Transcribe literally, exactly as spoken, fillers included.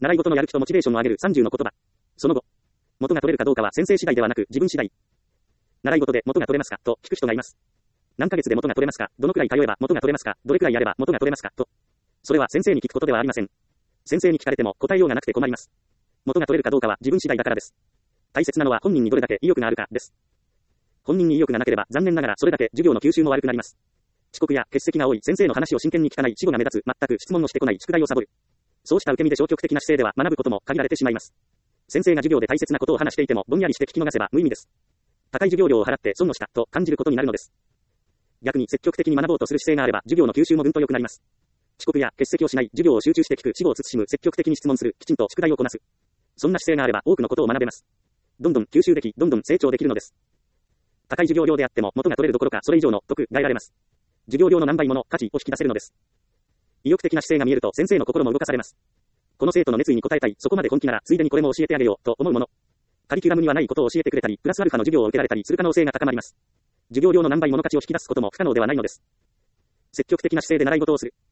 習い事のやる気とモチベーションを上げるさんじゅうの言葉。その後、元が取れるかどうかは先生次第ではなく自分次第。習い事で元が取れますかと聞く人がいます。何ヶ月で元が取れますか、どのくらい通えば元が取れますか、どれくらいやれば元が取れますかと。それは先生に聞くことではありません。先生に聞かれても答えようがなくて困ります。元が取れるかどうかは自分次第だからです。大切なのは本人にどれだけ意欲があるかです。本人に意欲がなければ残念ながらそれだけ授業の吸収も悪くなります。遅刻や欠席が多い、先生の話を真剣に聞かない、稚語が目立つ、全く質問をしてこない、宿題をサボる。そうした受け身で消極的な姿勢では学ぶことも限られてしまいます。先生が授業で大切なことを話していてもぼんやりして聞き逃せば無意味です。高い授業料を払って損をしたと感じることになるのです。逆に積極的に学ぼうとする姿勢があれば授業の吸収もぐんと良くなります。遅刻や欠席をしない、授業を集中して聞く、稚語を慎む、積極的に質問する、きちんと宿題をこなす。そんな姿勢があれば多くのことを学べます。どんどん吸収でき、どんどん成長できるのです。高い授業料であっても元が取れるどころかそれ以上の得が得られます。授業料の何倍もの価値を引き出せるのです。意欲的な姿勢が見えると先生の心も動かされます。この生徒の熱意に応えたい、そこまで本気ならついでにこれも教えてあげようと思うもの。カリキュラムにはないことを教えてくれたり、プラスアルファの授業を受けられたりする可能性が高まります。授業料の何倍もの価値を引き出すことも不可能ではないのです。積極的な姿勢で習い事をする。